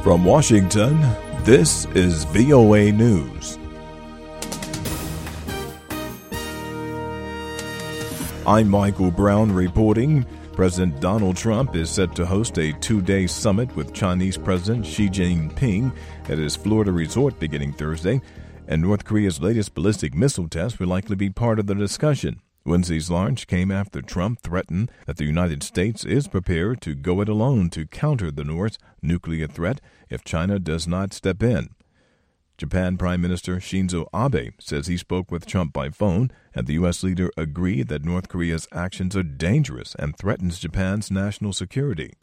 From Washington, this is VOA News. I'm Michael Brown reporting. President Donald Trump is set to host a two-day summit with Chinese President Xi Jinping at his Florida resort beginning Thursday, and North Korea's latest ballistic missile test will likely be part of the discussion. Wednesday's launch came after Trump threatened that the United States is prepared to go it alone to counter the North's nuclear threat if China does not step in. Japan Prime Minister Shinzo Abe says he spoke with Trump by phone, and the U.S. leader agreed that North Korea's actions are dangerous and threatens Japan's national security.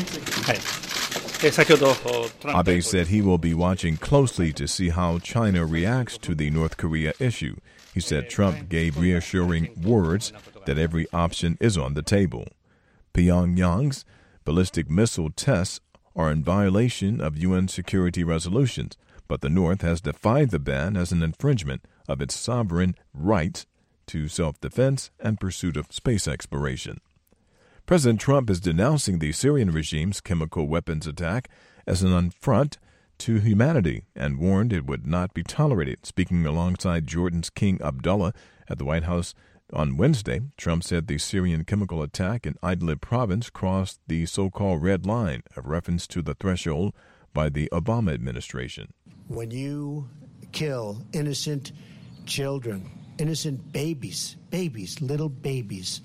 Abe said he will be watching closely to see how China reacts to the North Korea issue. He said Trump gave reassuring words that every option is on the table. Pyongyang's ballistic missile tests are in violation of UN security resolutions, but the North has defied the ban as an infringement of its sovereign rights to self-defense and pursuit of space exploration. President Trump is denouncing the Syrian regime's chemical weapons attack as an affront to humanity and warned it would not be tolerated. Speaking alongside Jordan's King Abdullah at the White House on Wednesday, Trump said the Syrian chemical attack in Idlib province crossed the so-called red line, a reference to the threshold by the Obama administration. When you kill innocent children, innocent babies, little babies,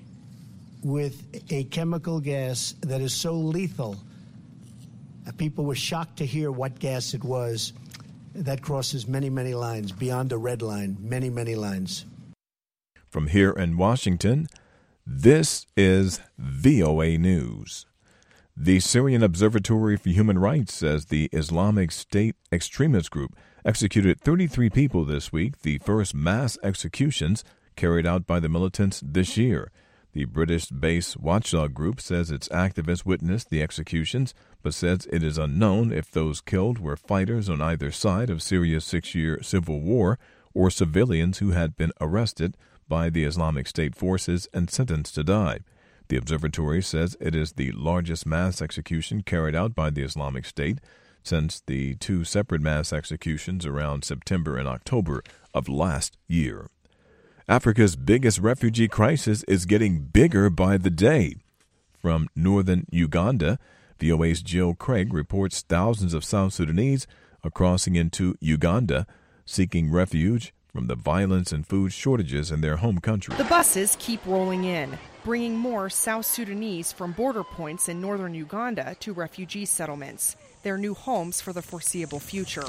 with a chemical gas that is so lethal, people were shocked to hear what gas it was. That crosses many, many lines, beyond a red line, many, many lines. From here in Washington, this is VOA News. The Syrian Observatory for Human Rights says the Islamic State extremist group executed 33 people this week, the first mass executions carried out by the militants this year. The British-based watchdog group says its activists witnessed the executions, but says it is unknown if those killed were fighters on either side of Syria's 6-year civil war or civilians who had been arrested by the Islamic State forces and sentenced to die. The observatory says it is the largest mass execution carried out by the Islamic State since the two separate mass executions around September and October of last year. Africa's biggest refugee crisis is getting bigger by the day. From northern Uganda, VOA's Jill Craig reports thousands of South Sudanese are crossing into Uganda, seeking refuge from the violence and food shortages in their home country. The buses keep rolling in, bringing more South Sudanese from border points in northern Uganda to refugee settlements, their new homes for the foreseeable future.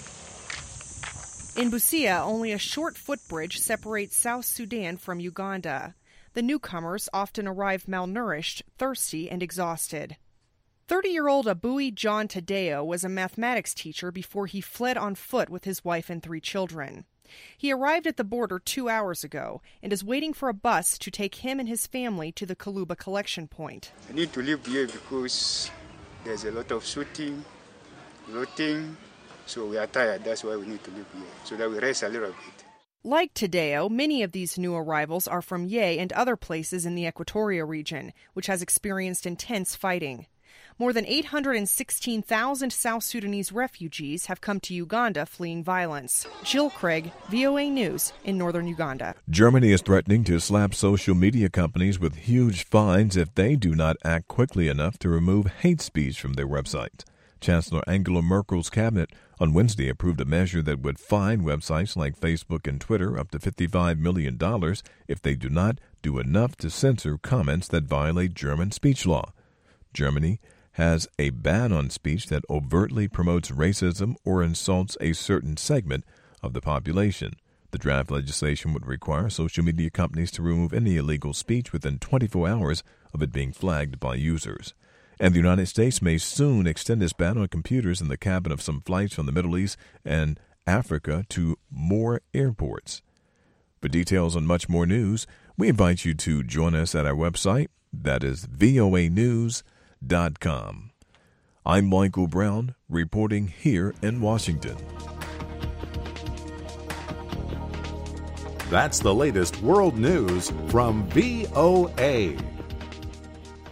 In Busia, only a short footbridge separates South Sudan from Uganda. The newcomers often arrive malnourished, thirsty, and exhausted. 30-year-old Abui John Tadeo was a mathematics teacher before he fled on foot with his wife and 3 children. He arrived at the border 2 hours ago and is waiting for a bus to take him and his family to the Kaluba collection point. I need to live here because there's a lot of shooting, looting. So we are tired, that's why we need to live here, so that we rest a little bit. Like Tadeo, many of these new arrivals are from Ye and other places in the Equatoria region, which has experienced intense fighting. More than 816,000 South Sudanese refugees have come to Uganda fleeing violence. Jill Craig, VOA News in northern Uganda. Germany is threatening to slap social media companies with huge fines if they do not act quickly enough to remove hate speech from their websites. Chancellor Angela Merkel's cabinet on Wednesday approved a measure that would fine websites like Facebook and Twitter up to $55 million if they do not do enough to censor comments that violate German speech law. Germany has a ban on speech that overtly promotes racism or insults a certain segment of the population. The draft legislation would require social media companies to remove any illegal speech within 24 hours of it being flagged by users. And the United States may soon extend its ban on computers in the cabin of some flights from the Middle East and Africa to more airports. For details on much more news, we invite you to join us at our website, that is voanews.com. I'm Michael Brown, reporting here in Washington. That's the latest world news from VOA.